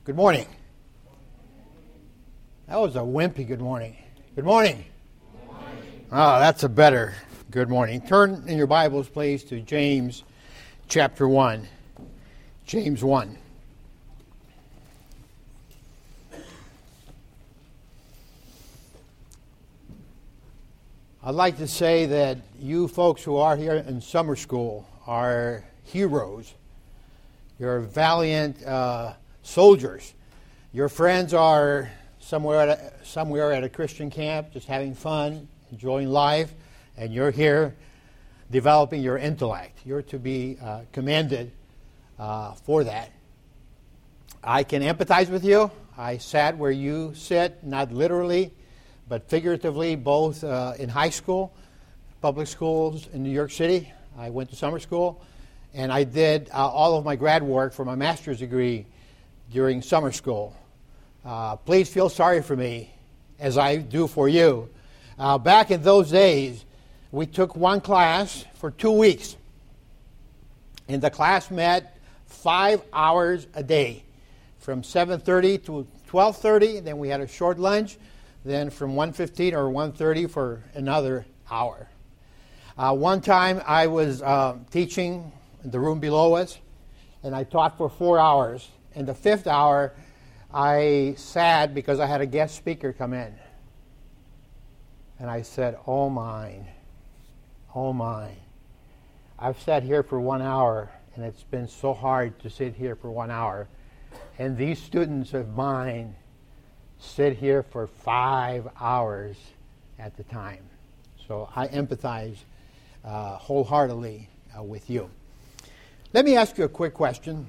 Good morning. That was a wimpy good morning. Good morning. Good morning. Oh, that's a better good morning. Turn in your Bibles, please, to James chapter 1. James 1. I'd like to say that you folks who are here in summer school are heroes. You're valiant soldiers. Your friends are somewhere at a Christian camp, just having fun, enjoying life, and you're here developing your intellect. You're to be commended for that. I can empathize with you. I sat where you sit, not literally, but figuratively, both in high school, public schools in New York City. I went to summer school, and I did all of my grad work for my master's degree during summer school. Please feel sorry for me, as I do for you. Back in those days, we took one class for 2 weeks, and the class met 5 hours a day, from 7:30 to 12:30. Then we had a short lunch. Then from 1:15 or 1:30 for another hour. One time I was teaching in the room below us, and I taught for 4 hours. In the 5th hour, I sat because I had a guest speaker come in. And I said, oh my. I've sat here for 1 hour, and it's been so hard to sit here for 1 hour. And these students of mine sit here for 5 hours at the time. So I empathize wholeheartedly with you. Let me ask you a quick question.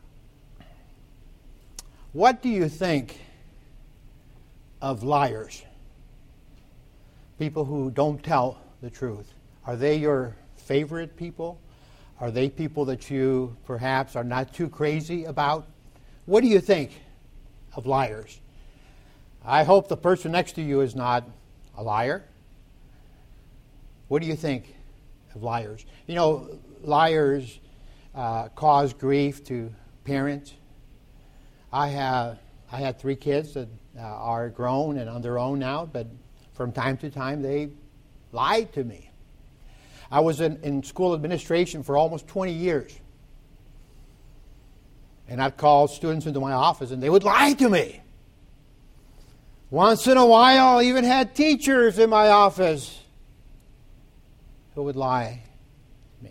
What do you think of liars? People who don't tell the truth. Are they your favorite people? Are they people that you perhaps are not too crazy about? What do you think of liars? I hope the person next to you is not a liar. What do you think of liars? You know, liars cause grief to parents. I had 3 kids that are grown and on their own now, but from time to time they lied to me. I was in school administration for almost 20 years. And I'd call students into my office and they would lie to me. Once in a while, I even had teachers in my office who would lie to me.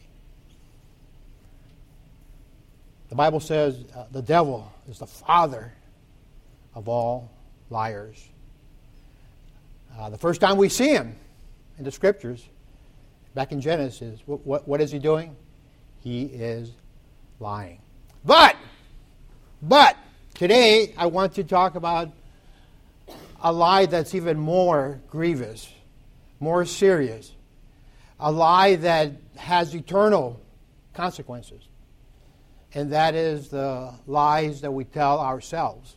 The Bible says the devil is the father of all liars. The first time we see him in the Scriptures, back in Genesis, what is he doing? He is lying. But today I want to talk about a lie that's even more grievous, more serious. A lie that has eternal consequences. And that is the lies that we tell ourselves.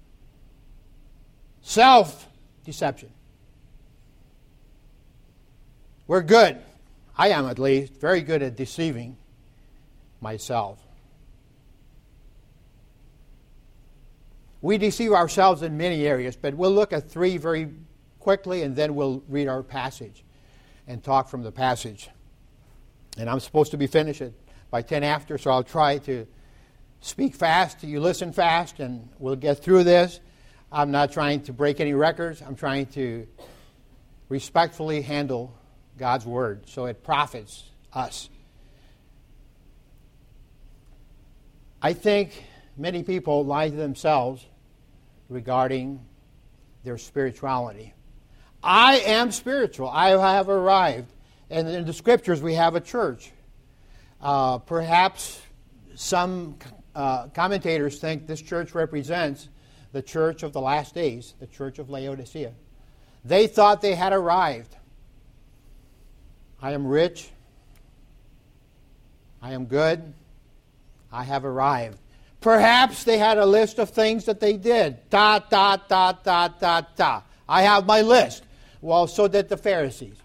Self-deception. We're good. I am at least very good at deceiving myself. We deceive ourselves in many areas, but we'll look at 3 very quickly, and then we'll read our passage and talk from the passage. And I'm supposed to be finished by 10 after, so I'll try to speak fast, you listen fast, and we'll get through this. I'm not trying to break any records. I'm trying to respectfully handle God's Word so it profits us. I think many people lie to themselves regarding their spirituality. I am spiritual. I have arrived. And in the Scriptures we have a church. Perhaps some commentators think this church represents the church of the last days, the church of Laodicea. They thought they had arrived. I am rich. I am good. I have arrived. Perhaps they had a list of things that they did. I have my list. Well, so did the Pharisees.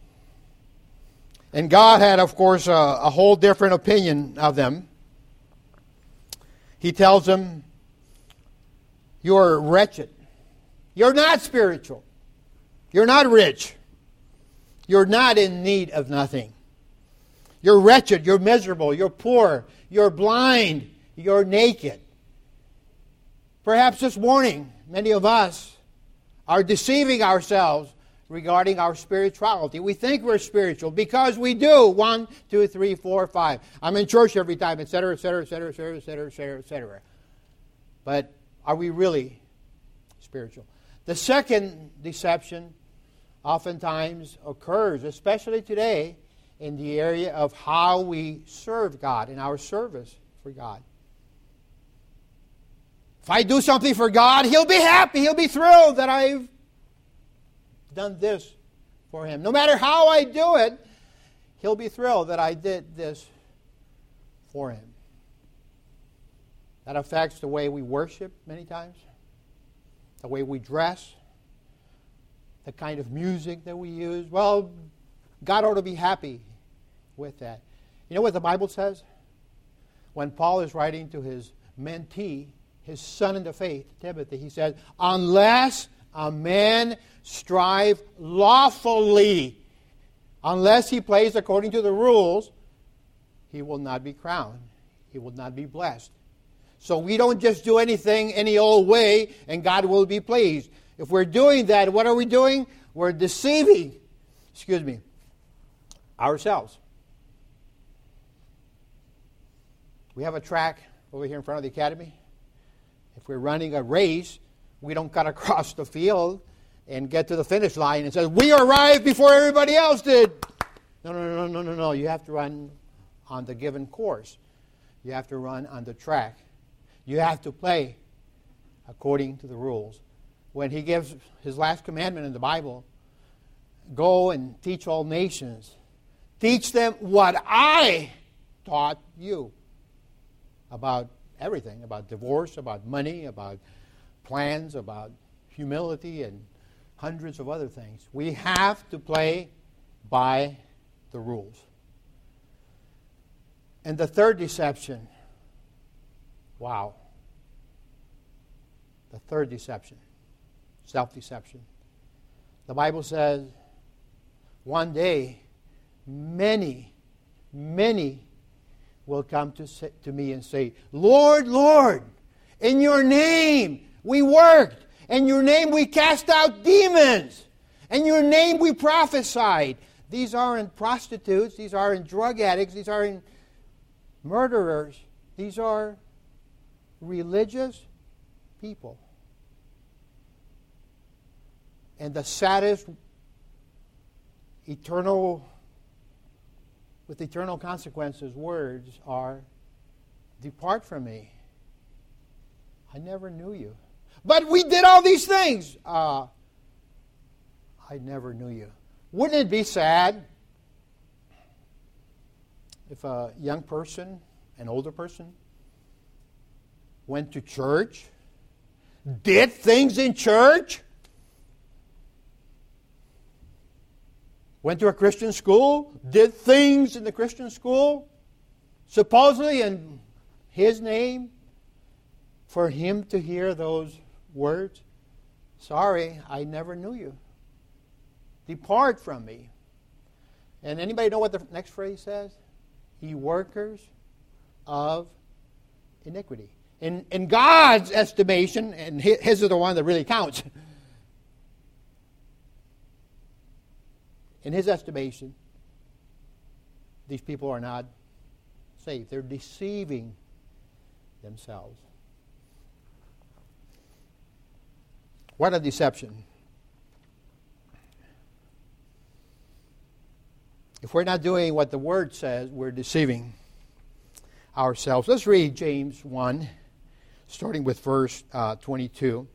And God had, of course, a whole different opinion of them. He tells them you're wretched. You're not spiritual. You're not rich. You're not in need of nothing. You're wretched. You're miserable. You're poor. You're blind. You're naked. Perhaps this morning, many of us are deceiving ourselves regarding our spirituality. We think we're spiritual because we do. 1, 2, 3, 4, 5. I'm in church every time, etc., etc., etc., etc., etc., etc., etc. But are we really spiritual? The second deception oftentimes occurs, especially today, in the area of how we serve God, in our service for God. If I do something for God, He'll be happy. He'll be thrilled that I've done this for Him. No matter how I do it, He'll be thrilled that I did this for Him. That affects the way we worship many times, the way we dress, the kind of music that we use. Well, God ought to be happy with that. You know what the Bible says? When Paul is writing to his mentee, his son in the faith, Timothy, he says, unless a man strive lawfully, unless he plays according to the rules, he will not be crowned. He will not be blessed. So we don't just do anything any old way and God will be pleased. If we're doing that, what are we doing? We're deceiving, ourselves. We have a track over here in front of the academy. If we're running a race, we don't cut across the field and get to the finish line and say, we arrived before everybody else did. No. You have to run on the given course. You have to run on the track. You have to play according to the rules. When He gives His last commandment in the Bible, go and teach all nations. Teach them what I taught you about everything, about divorce, about money, about plans, about humility, and hundreds of other things. We have to play by the rules. And the third deception, wow. The third deception, self-deception. The Bible says, one day, many will come to me and say, Lord, Lord, in your name we worked. In your name we cast out demons. In your name we prophesied. These aren't prostitutes. These aren't drug addicts. These aren't murderers. These are religious people. And the saddest, with eternal consequences, words are, depart from me. I never knew you. But we did all these things. I never knew you. Wouldn't it be sad if a young person, an older person, went to church, did things in church, went to a Christian school, did things in the Christian school, supposedly in His name, for him to hear those words? Sorry, I never knew you. Depart from me. And anybody know what the next phrase says? Ye workers of iniquity. In God's estimation, and His is the one that really counts, in His estimation, these people are not saved. They're deceiving themselves. What a deception. If we're not doing what the Word says, we're deceiving ourselves. Let's read James 1, starting with verse 22.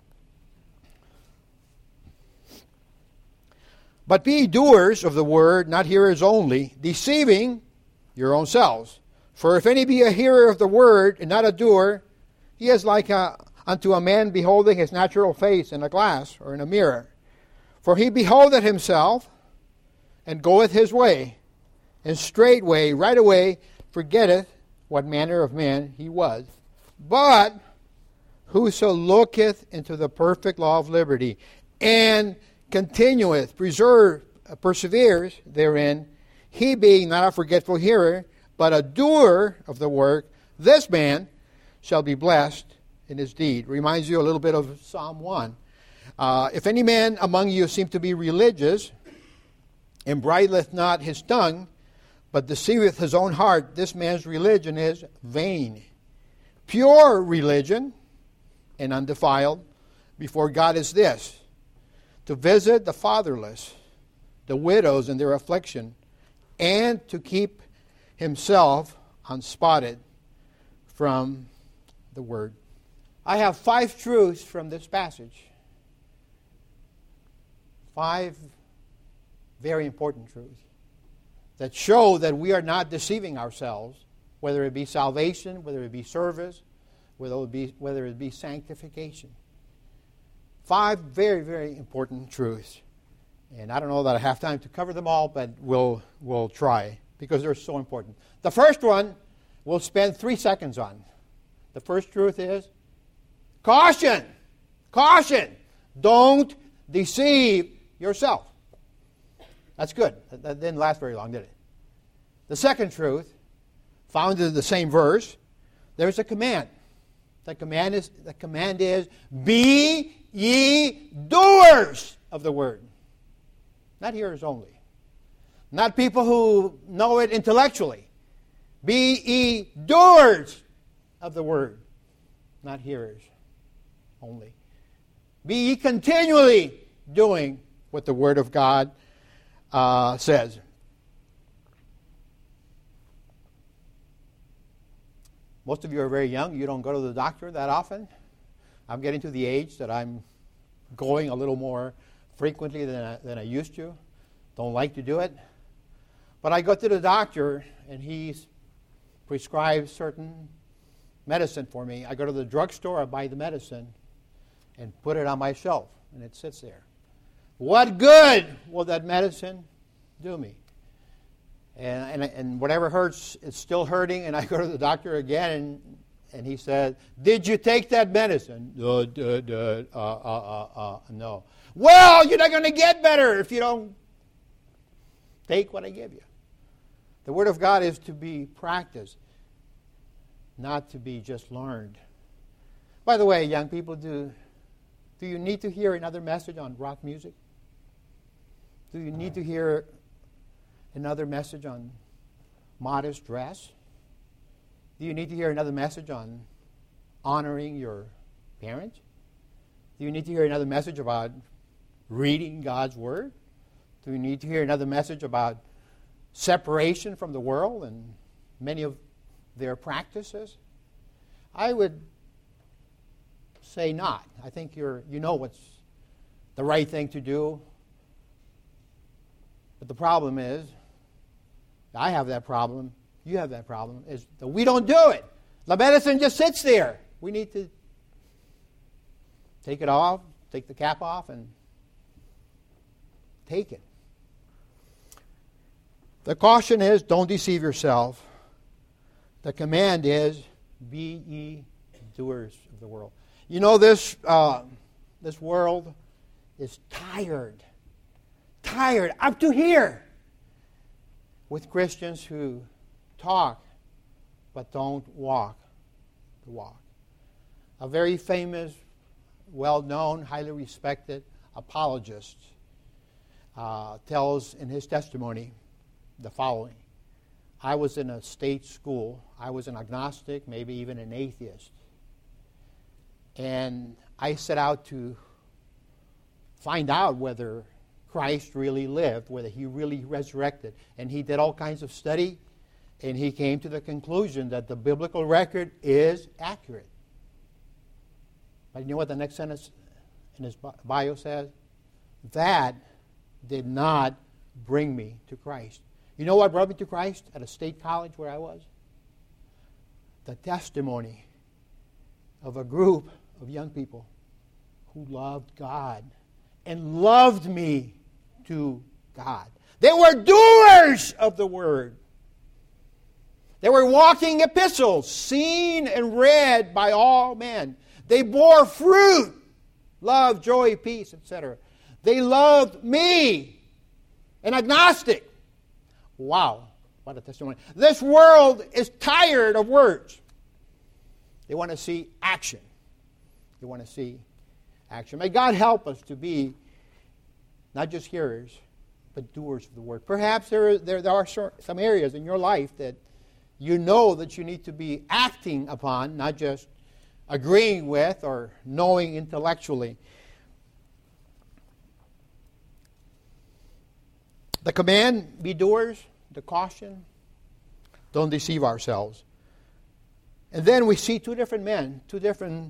But be doers of the word, not hearers only, deceiving your own selves. For if any be a hearer of the word, and not a doer, he is like unto a man beholding his natural face in a glass or in a mirror. For he beholdeth himself, and goeth his way, and straightway, right away, forgetteth what manner of man he was. But Whoso looketh into the perfect law of liberty, and continueth, perseveres therein, he being not a forgetful hearer, but a doer of the work, this man shall be blessed in his deed. Reminds you a little bit of Psalm 1. If any man among you seem to be religious, and bridleth not his tongue, but deceiveth his own heart, this man's religion is vain. Pure religion and undefiled before God is this, to visit the fatherless, the widows in their affliction, and to keep himself unspotted from the word. I have 5 truths from this passage. 5 very important truths that show that we are not deceiving ourselves, whether it be salvation, whether it be service, whether it be sanctification. 5 very, very important truths. And I don't know that I have time to cover them all, but we'll try because they're so important. The first one we'll spend 3 seconds on. The first truth is caution. Caution. Don't deceive yourself. That's good. That didn't last very long, did it? The second truth, found in the same verse, there's a command. The command is, be ye doers of the word. Not hearers only. Not people who know it intellectually. Be ye doers of the word. Not hearers only. Be ye continually doing what the word of God says. Most of you are very young. You don't go to the doctor that often. I'm getting to the age that I'm going a little more frequently than I used to. Don't like to do it. But I go to the doctor, and he prescribes certain medicine for me. I go to the drugstore, I buy the medicine, and put it on my shelf, and it sits there. What good will that medicine do me? And whatever hurts, it's still hurting, and I go to the doctor again, and he said, did you take that medicine? No. Well, you're not going to get better if you don't take what I give you. The Word of God is to be practiced, not to be just learned. By the way, young people, do you need to hear another message on rock music? Do you need to hear another message on modest dress? Do you need to hear another message on honoring your parents? Do you need to hear another message about reading God's Word? Do you need to hear another message about separation from the world and many of their practices? I would say not. I think you know what's the right thing to do. But the problem is, I have that problem, you have that problem, is that we don't do it. The medicine just sits there. We need to take it off, take the cap off, and take it. The caution is, don't deceive yourself. The command is, be ye doers of the world. You know, this world is tired up to here with Christians who talk but don't walk the walk. A very famous, well-known, highly respected apologist tells in his testimony the following. I was in a state school. I was an agnostic, maybe even an atheist. And I set out to find out whether Christ really lived, whether he really resurrected. And he did all kinds of study, and he came to the conclusion that the biblical record is accurate. But you know what the next sentence in his bio says? That did not bring me to Christ. You know what brought me to Christ at a state college where I was? The testimony of a group of young people who loved God and loved me to God. They were doers of the Word. They were walking epistles, seen and read by all men. They bore fruit. Love, joy, peace, etc. They loved me. An agnostic. Wow, what a testimony. This world is tired of words. They want to see action. They want to see action. May God help us to be not just hearers, but doers of the word. Perhaps there are some areas in your life that you know that you need to be acting upon, not just agreeing with or knowing intellectually. The command, be doers. The caution, don't deceive ourselves. And then we see two different men, two different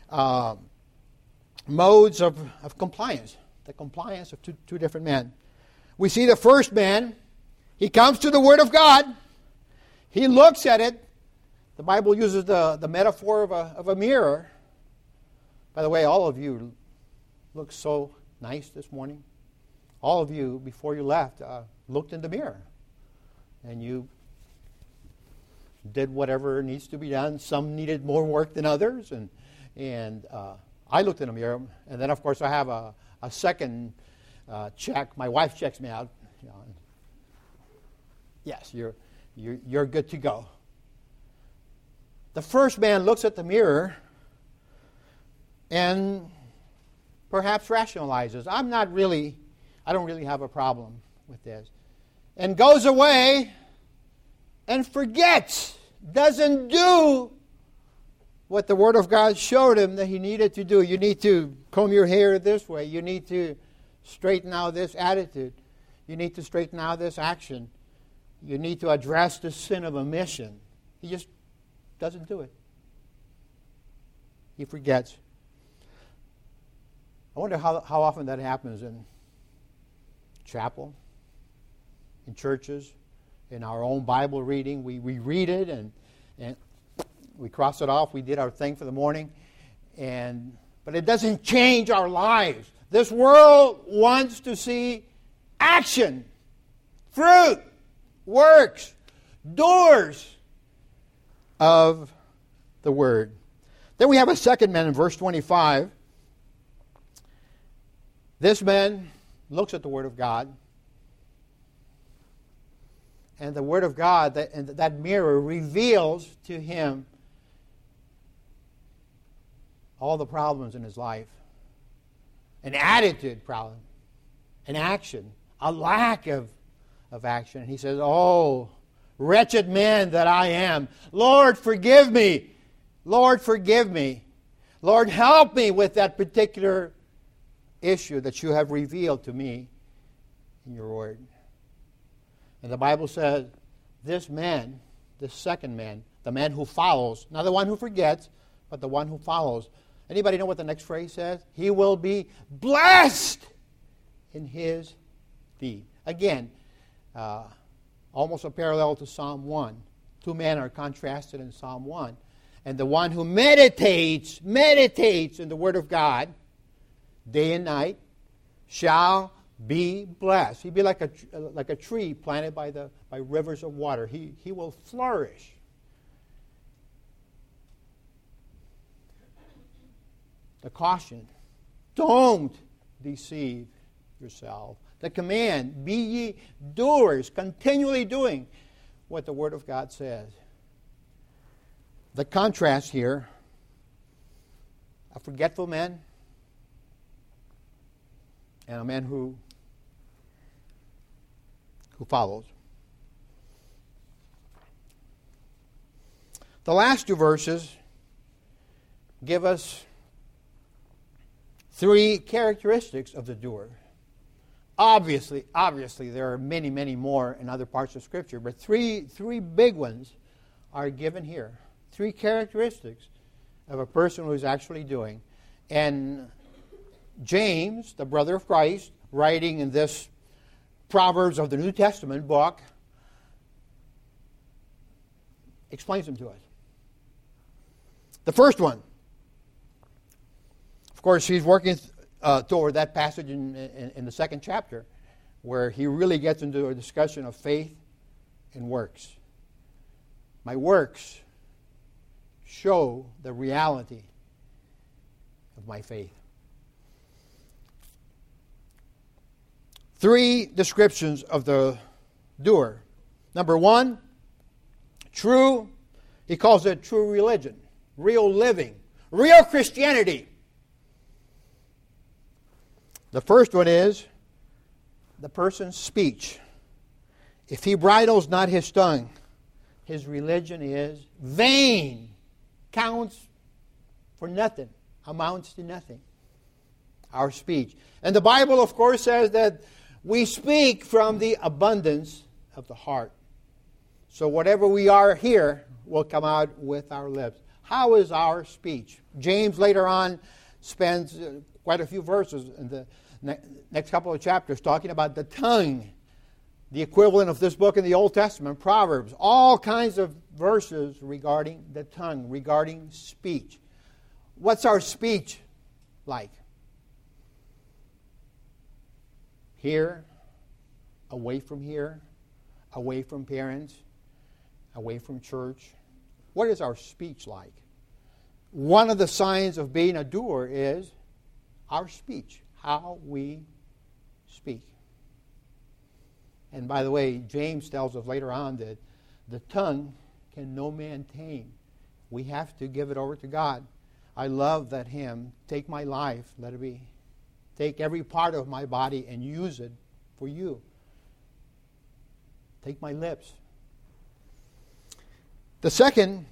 modes of compliance. The compliance of two different men. We see the first man, he comes to the Word of God. He looks at it. The Bible uses the metaphor of a mirror. By the way, all of you look so nice this morning. All of you, before you left, looked in the mirror. And you did whatever needs to be done. Some needed more work than others. And I looked in the mirror. And then, of course, I have a second check. My wife checks me out. You know, yes, you're good to go. The first man looks at the mirror and perhaps rationalizes. I don't really have a problem with this. And goes away and forgets, doesn't do what the Word of God showed him that he needed to do. You need to comb your hair this way. You need to straighten out this attitude. You need to straighten out this action. You need to address the sin of omission. He just doesn't do it. He forgets. I wonder how often that happens in chapel, in churches, in our own Bible reading. We read it and we cross it off. We did our thing for the morning. But it doesn't change our lives. This world wants to see action, fruit, works, doers of the Word. Then we have a second man in verse 25. This man looks at the Word of God. And the Word of God, that mirror, reveals to him all the problems in his life. An attitude problem. An action. A lack of action. And he says, "Oh, wretched man that I am. Lord, forgive me. Lord, forgive me. Lord, help me with that particular issue that you have revealed to me in your Word." And the Bible says, this man, this second man, the man who follows, not the one who forgets, but the one who follows. Anybody know what the next phrase says? He will be blessed in his deed. Again, almost a parallel to Psalm 1. Two men are contrasted in Psalm 1. And the one who meditates in the Word of God day and night shall be blessed. He'd be like a tree planted by rivers of water. He will flourish. The caution, don't deceive yourself. The command, be ye doers, continually doing what the Word of God says. The contrast here, a forgetful man and a man who follows. The last two verses give us three characteristics of the doer. Obviously, there are many, many more in other parts of Scripture, but three big ones are given here. Three characteristics of a person who is actually doing. And James, the brother of Christ, writing in this Proverbs of the New Testament book, explains them to us. The first one, of course, he's working toward that passage in the second chapter, where he really gets into a discussion of faith and works. My works show the reality of my faith. 3 descriptions of the doer. Number 1, true. He calls it true religion, real living, real Christianity. The first one is the person's speech. If he bridles not his tongue, his religion is vain, counts for nothing, amounts to nothing. Our speech. And the Bible, of course, says that we speak from the abundance of the heart. So whatever we are here will come out with our lips. How is our speech? James later on spends quite a few verses in the next couple of chapters talking about the tongue, the equivalent of this book in the Old Testament, Proverbs, all kinds of verses regarding the tongue, regarding speech. What's our speech like? Here, away from here, away from parents, away from church. What is our speech like? One of the signs of being a doer is our speech, how we speak. And by the way, James tells us later on that the tongue can no man tame. We have to give it over to God. I love that hymn, take my life, let it be. Take every part of my body and use it for you. Take my lips. The second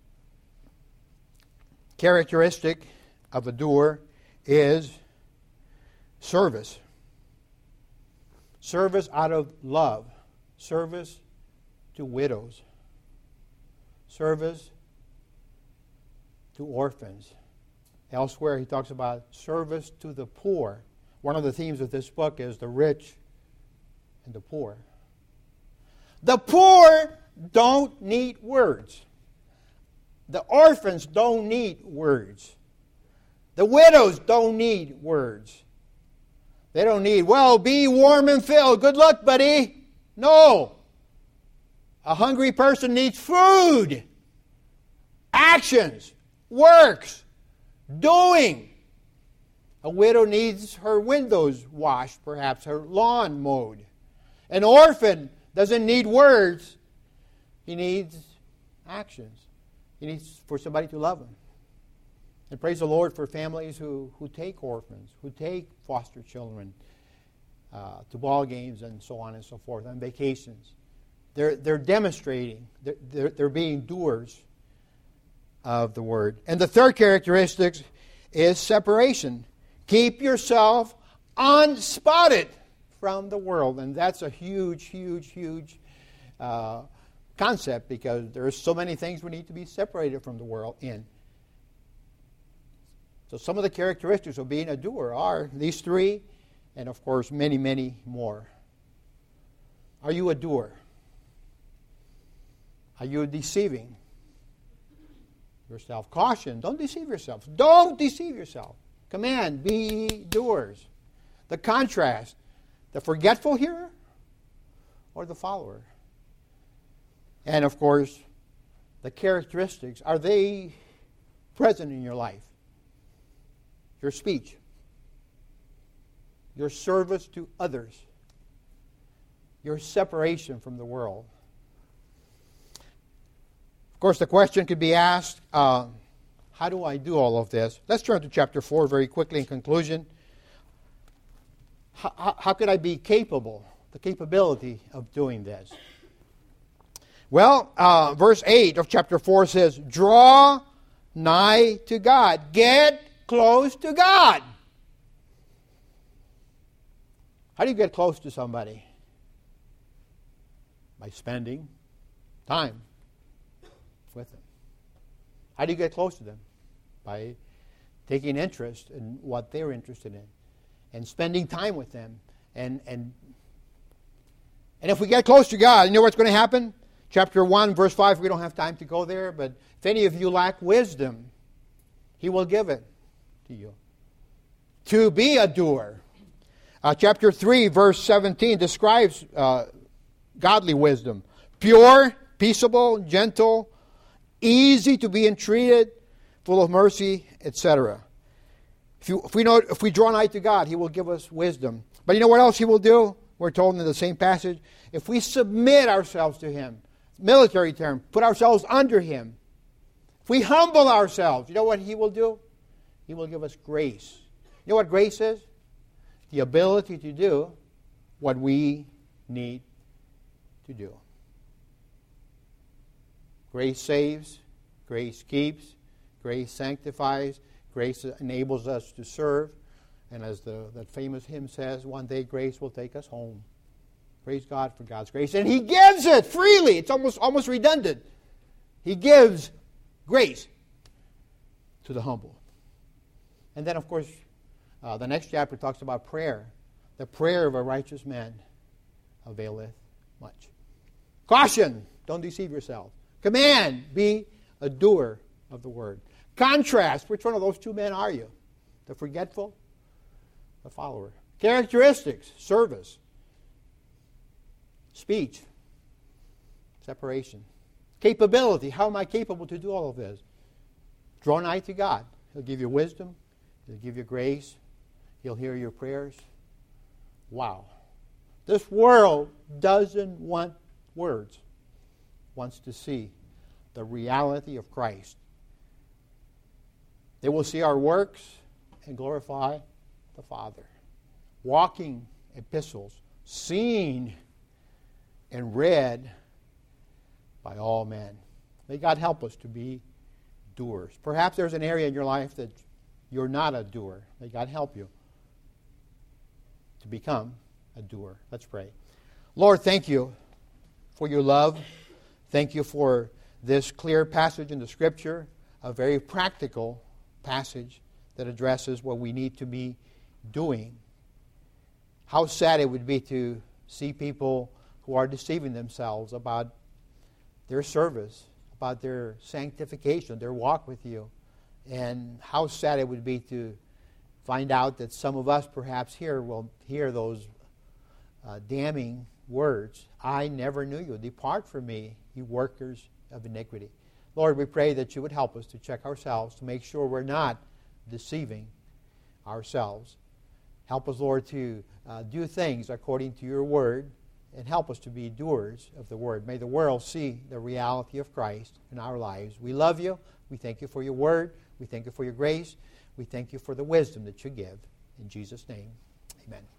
characteristic of a doer is service. Service out of love. Service to widows. Service to orphans. Elsewhere he talks about service to the poor. One of the themes of this book is the rich and the poor. The poor don't need words. The orphans don't need words. The widows don't need words. They don't need, well, be warm and filled. Good luck, buddy. No. A hungry person needs food, actions, works, doing. A widow needs her windows washed, perhaps her lawn mowed. An orphan doesn't need words. He needs actions. He needs for somebody to love him. And praise the Lord for families who take orphans, who take foster children to ball games and so on and so forth, on vacations. They're demonstrating, they're being doers of the word. And the third characteristic is separation. Keep yourself unspotted from the world. And that's a huge, huge, huge concept, because there are so many things we need to be separated from the world in. So some of the characteristics of being a doer are these three, and of course many, many more. Are you a doer? Are you deceiving yourself? Caution, don't deceive yourself. Don't deceive yourself. Command, be doers. The contrast, the forgetful hearer or the follower? And of course, the characteristics, are they present in your life? Your speech, your service to others, your separation from the world. Of course, the question could be asked, how do I do all of this? Let's turn to chapter 4 very quickly in conclusion. How could I be capable, the capability of doing this? Well, verse 8 of chapter 4 says, draw nigh to God. Get close to God. How do you get close to somebody? By spending time with them. How do you get close to them? By taking interest in what they're interested in and spending time with them. And if we get close to God, you know what's going to happen? Chapter 1, verse 5, we don't have time to go there, but if any of you lack wisdom, He will give it to you. To be a doer. Chapter 3, verse 17 describes godly wisdom. Pure, peaceable, gentle, easy to be entreated, full of mercy, etc. If we draw nigh to God, He will give us wisdom. But you know what else He will do? We're told in the same passage, if we submit ourselves to Him, military term, put ourselves under Him, if we humble ourselves, you know what He will do? He will give us grace. You know what grace is? The ability to do what we need to do. Grace saves, grace keeps, grace sanctifies, grace enables us to serve. And as that famous hymn says, one day grace will take us home. Praise God for God's grace. And He gives it freely. It's almost redundant. He gives grace to the humble. And then, of course, the next chapter talks about prayer. The prayer of a righteous man availeth much. Caution, don't deceive yourself. Command, be a doer of the word. Contrast, which one of those two men are you? The forgetful, the follower. Characteristics, service. Speech, separation. Capability, how am I capable to do all of this? Draw nigh to God. He'll give you wisdom. He'll give you grace. He'll hear your prayers. Wow. This world doesn't want words. It wants to see the reality of Christ. They will see our works and glorify the Father. Walking epistles, seen and read by all men. May God help us to be doers. Perhaps there's an area in your life that you're not a doer. May God help you to become a doer. Let's pray. Lord, thank you for your love. Thank you for this clear passage in the Scripture, a very practical passage that addresses what we need to be doing. How sad it would be to see people who are deceiving themselves about their service, about their sanctification, their walk with you. And how sad it would be to find out that some of us perhaps here will hear those damning words. I never knew you. Depart from me, you workers of iniquity. Lord, we pray that you would help us to check ourselves, to make sure we're not deceiving ourselves. Help us, Lord, to do things according to your word, and help us to be doers of the word. May the world see the reality of Christ in our lives. We love you. We thank you for your word. We thank you for your grace. We thank you for the wisdom that you give. In Jesus' name, amen.